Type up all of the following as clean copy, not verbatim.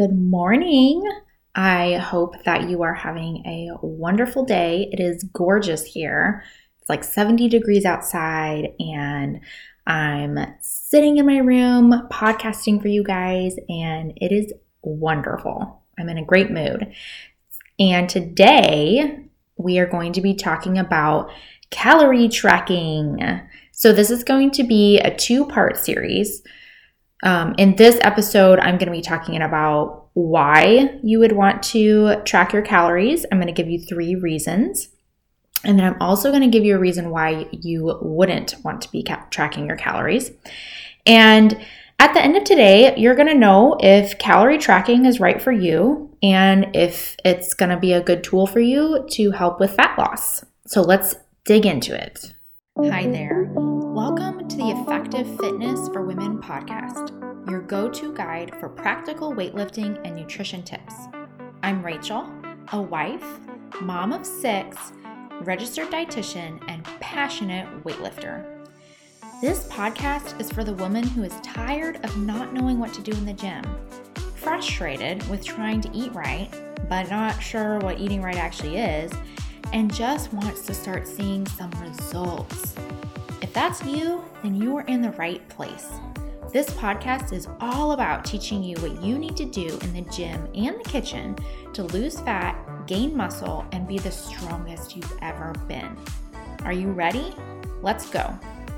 Good morning. I hope that you are having a wonderful day. It is gorgeous here. It's like 70 degrees outside and I'm sitting in my room podcasting for you guys and it is wonderful. I'm in a great mood. And today we are going to be talking about calorie tracking. So this is going to be a two-part series. In this episode, I'm going to be talking about why you would want to track your calories. I'm going to give you 3 reasons. And then I'm also going to give you a reason why you wouldn't want to be tracking your calories. And at the end of today, you're going to know if calorie tracking is right for you and if it's going to be a good tool for you to help with fat loss. So let's dig into it. Hi there. Welcome to the Effective Fitness for Women podcast, your go-to guide for practical weightlifting and nutrition tips. I'm Rachel, a wife, mom of 6, registered dietitian, and passionate weightlifter. This podcast is for the woman who is tired of not knowing what to do in the gym, frustrated with trying to eat right, but not sure what eating right actually is, and just wants to start seeing some results. If that's you, then you are in the right place. This podcast is all about teaching you what you need to do in the gym and the kitchen to lose fat, gain muscle, and be the strongest you've ever been. Are you ready? Let's go.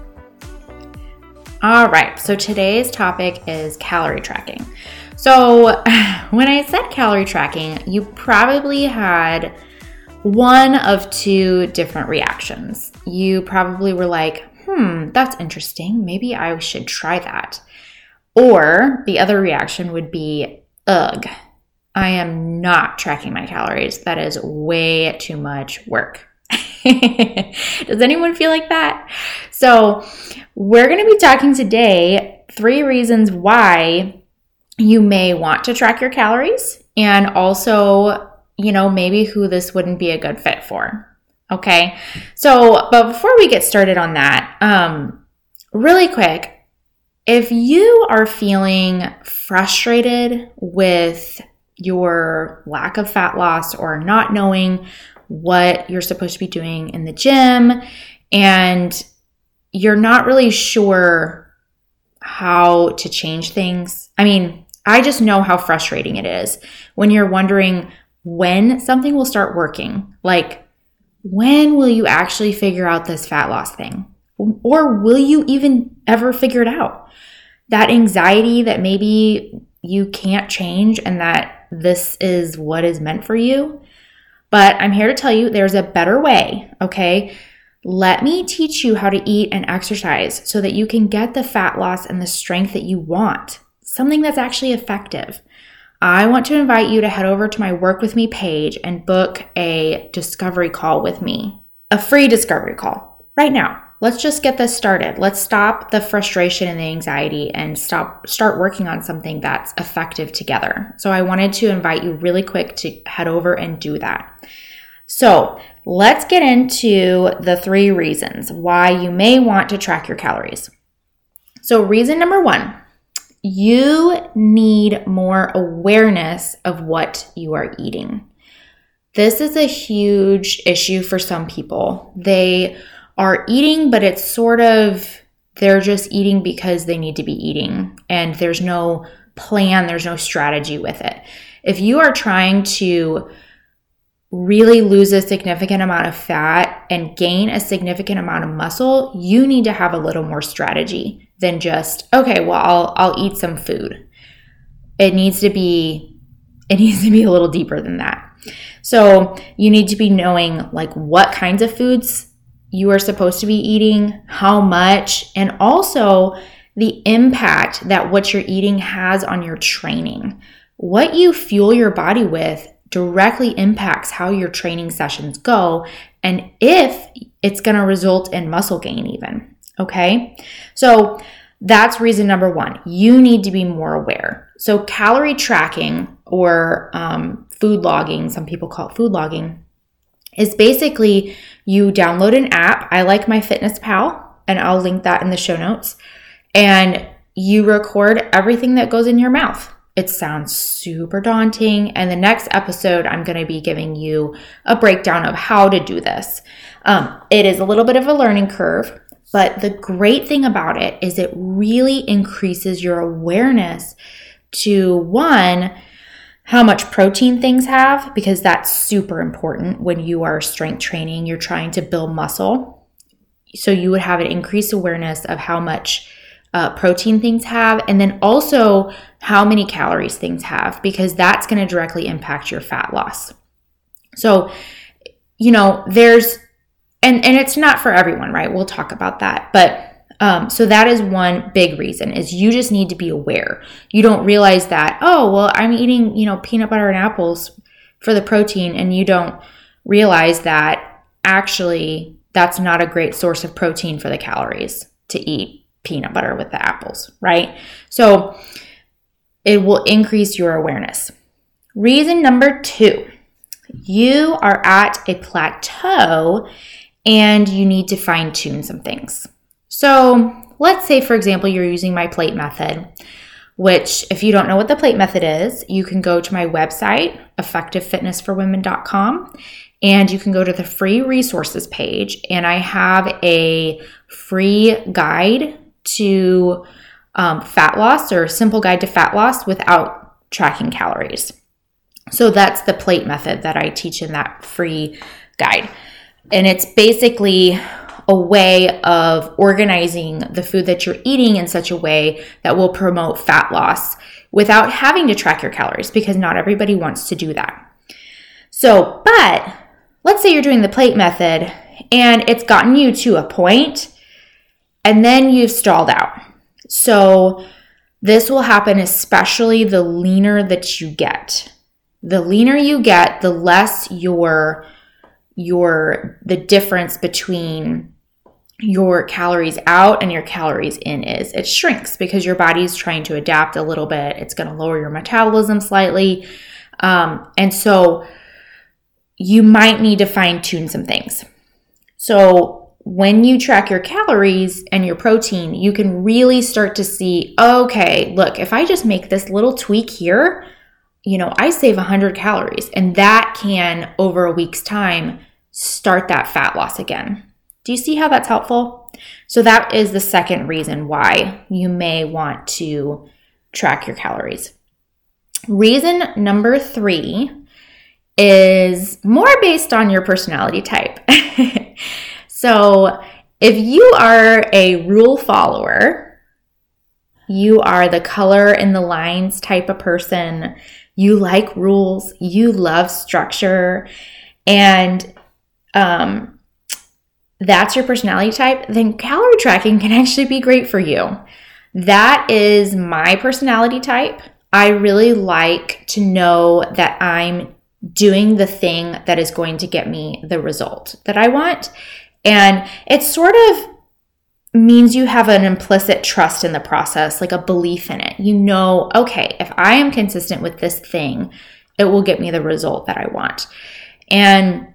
All right, so today's topic is calorie tracking. So when I said calorie tracking, you probably had one of 2 different reactions. You probably were like, that's interesting. Maybe I should try that. Or the other reaction would be, ugh, I am not tracking my calories. That is way too much work. Does anyone feel like that? So we're going to be talking today 3 reasons why you may want to track your calories and also, maybe who this wouldn't be a good fit for. Okay, so, but before we get started on that, really quick, if you are feeling frustrated with your lack of fat loss or not knowing what you're supposed to be doing in the gym and you're not really sure how to change things, I just know how frustrating it is when you're wondering when something will start working, like, when will you actually figure out this fat loss thing? Or will you even ever figure it out? That anxiety that maybe you can't change and that this is what is meant for you. But I'm here to tell you there's a better way, okay? Let me teach you how to eat and exercise so that you can get the fat loss and the strength that you want. Something that's actually effective. I want to invite you to head over to my Work With Me page and book a discovery call with me, a free discovery call right now. Let's just get this started. Let's stop the frustration and the anxiety and start working on something that's effective together. So I wanted to invite you really quick to head over and do that. So let's get into the 3 reasons why you may want to track your calories. So reason number 1. You need more awareness of what you are eating. This is a huge issue for some people. They are eating, but it's sort of, they're just eating because they need to be eating. And there's no plan, there's no strategy with it. If you are trying to really lose a significant amount of fat and gain a significant amount of muscle, you need to have a little more strategy than just, okay, well, I'll eat some food. It needs to be a little deeper than that. So you need to be knowing like what kinds of foods you are supposed to be eating, how much, and also the impact that what you're eating has on your training. What you fuel your body with directly impacts how your training sessions go and if it's going to result in muscle gain even, okay? So that's reason number 1. You need to be more aware. So calorie tracking or food logging, some people call it food logging, is basically you download an app. I like MyFitnessPal, and I'll link that in the show notes. And you record everything that goes in your mouth. it sounds super daunting. And the next episode, I'm going to be giving you a breakdown of how to do this. It is a little bit of a learning curve, but the great thing about it is it really increases your awareness to, one, how much protein things have, because that's super important when you are strength training, you're trying to build muscle. So you would have an increased awareness of how much protein things have, and then also how many calories things have, because that's going to directly impact your fat loss. So, there's, and it's not for everyone, right? We'll talk about that. But so that is one big reason, is you just need to be aware. You don't realize that, oh, well, I'm eating, peanut butter and apples for the protein, and you don't realize that actually that's not a great source of protein for the calories to eat peanut butter with the apples, right? So it will increase your awareness. Reason number 2, you are at a plateau and you need to fine tune some things. So let's say, for example, you're using my plate method, which if you don't know what the plate method is, you can go to my website, effectivefitnessforwomen.com, and you can go to the free resources page, and I have a free guide to fat loss, or simple guide to fat loss without tracking calories. So that's the plate method that I teach in that free guide. And it's basically a way of organizing the food that you're eating in such a way that will promote fat loss without having to track your calories, because not everybody wants to do that. So, but let's say you're doing the plate method and it's gotten you to a point and then you've stalled out. So this will happen especially the leaner that you get. The leaner you get, the less the difference between your calories out and your calories in is. It shrinks because your body's trying to adapt a little bit. It's going to lower your metabolism slightly. And so you might need to fine tune some things. So when you track your calories and your protein, you can really start to see, okay, look, if I just make this little tweak here, I save 100 calories, and that can, over a week's time, start that fat loss again. Do you see how that's helpful? So that is the second reason why you may want to track your calories. Reason number 3 is more based on your personality type. So if you are a rule follower, you are the color in the lines type of person, you like rules, you love structure, and that's your personality type, then calorie tracking can actually be great for you. That is my personality type. I really like to know that I'm doing the thing that is going to get me the result that I want. And it sort of means you have an implicit trust in the process, like a belief in it. Okay, if I am consistent with this thing, it will get me the result that I want. And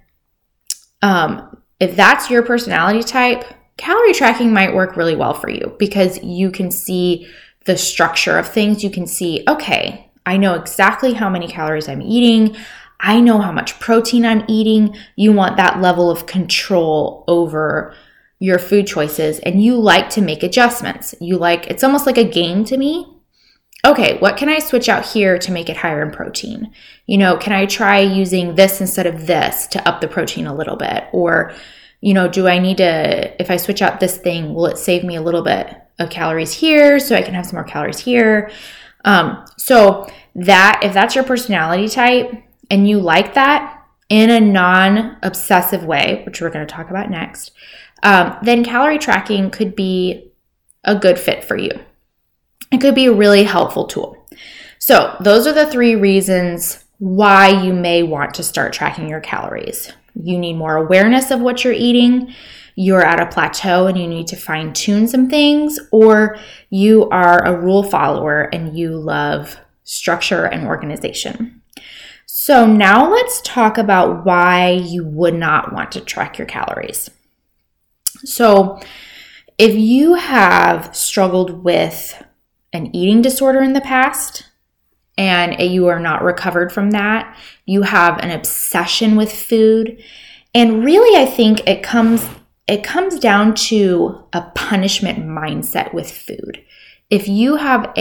if that's your personality type, calorie tracking might work really well for you, because you can see the structure of things. You can see, okay, I know exactly how many calories I'm eating. I know how much protein I'm eating. You want that level of control over your food choices, and you like to make adjustments. It's almost like a game to me. Okay, what can I switch out here to make it higher in protein? Can I try using this instead of this to up the protein a little bit? Or, do I need to, if I switch out this thing, will it save me a little bit of calories here so I can have some more calories here? So that, if that's your personality type and you like that in a non-obsessive way, which we're going to talk about next, then calorie tracking could be a good fit for you. It could be a really helpful tool. So those are the 3 reasons why you may want to start tracking your calories. You need more awareness of what you're eating, you're at a plateau and you need to fine tune some things, or you are a rule follower and you love structure and organization. So now let's talk about why you would not want to track your calories. So if you have struggled with an eating disorder in the past, and you are not recovered from that. You have an obsession with food. And really, I think it comes down to a punishment mindset with food. If you have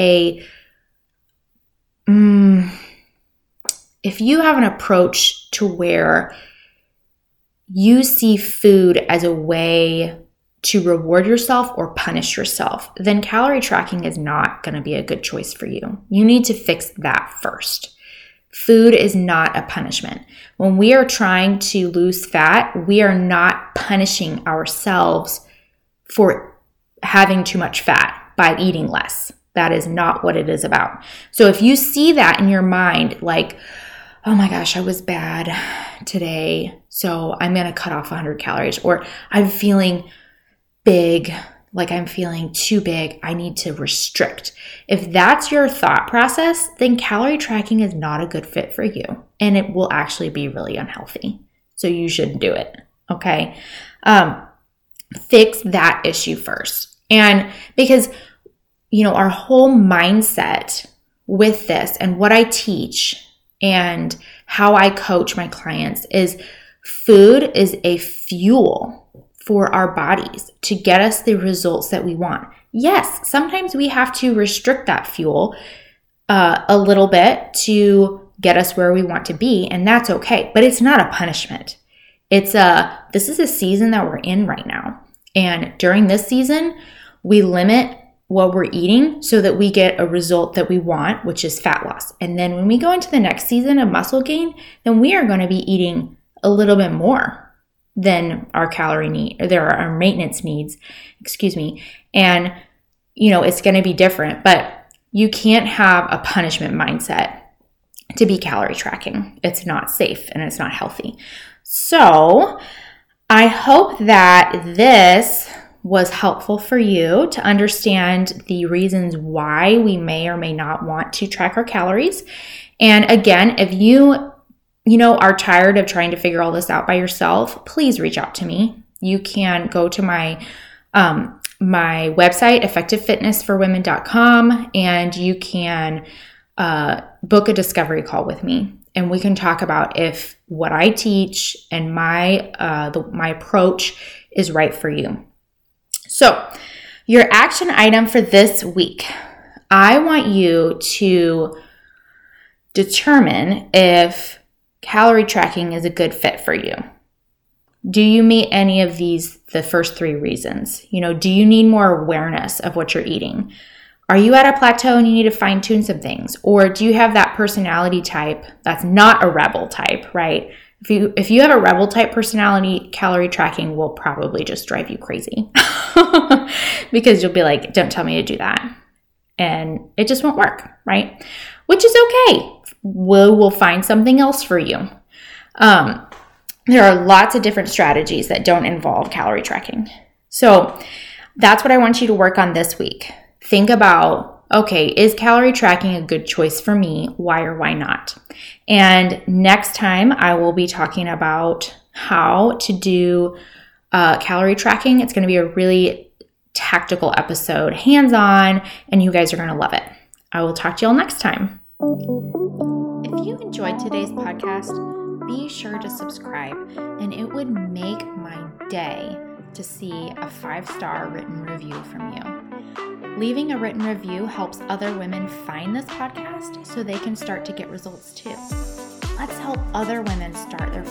an approach to where you see food as a way to reward yourself or punish yourself, then calorie tracking is not going to be a good choice for you. You need to fix that first. Food is not a punishment. When we are trying to lose fat, we are not punishing ourselves for having too much fat by eating less. That is not what it is about. So if you see that in your mind, like, oh my gosh, I was bad today, so I'm going to cut off 100 calories, or I'm feeling big, like I'm feeling too big, I need to restrict. If that's your thought process, then calorie tracking is not a good fit for you, and it will actually be really unhealthy. So you shouldn't do it, okay? Fix that issue first. And because, our whole mindset with this and what I teach and how I coach my clients is food is a fuel for our bodies to get us the results that we want. Yes, sometimes we have to restrict that fuel a little bit to get us where we want to be, and that's okay. But it's not a punishment. This is a season that we're in right now. And during this season, we limit what we're eating so that we get a result that we want, which is fat loss. And then when we go into the next season of muscle gain, then we are going to be eating a little bit more than our calorie need, or our maintenance needs, and it's going to be different. But you can't have a punishment mindset to be calorie tracking. It's not safe and it's not healthy. So I hope that this was helpful for you to understand the reasons why we may or may not want to track our calories. And again, if you are tired of trying to figure all this out by yourself, please reach out to me. You can go to my website, effectivefitnessforwomen.com, and you can book a discovery call with me. And we can talk about if what I teach and my approach is right for you. So your action item for this week, I want you to determine if calorie tracking is a good fit for you. Do you meet any of the first three reasons? Do you need more awareness of what you're eating? Are you at a plateau and you need to fine tune some things? Or do you have that personality type that's not a rebel type, right? If you have a rebel type personality, calorie tracking will probably just drive you crazy because you'll be like, don't tell me to do that. And it just won't work, right? Which is okay. We'll find something else for you. There are lots of different strategies that don't involve calorie tracking. So that's what I want you to work on this week. Think about, okay, is calorie tracking a good choice for me? Why or why not? And next time I will be talking about how to do calorie tracking. It's going to be a really tactical episode, hands-on, and you guys are going to love it. I will talk to you all next time. If you enjoyed today's podcast, be sure to subscribe, and it would make my day to see a 5-star written review from you. Leaving a written review helps other women find this podcast so they can start to get results too. Let's help other women start their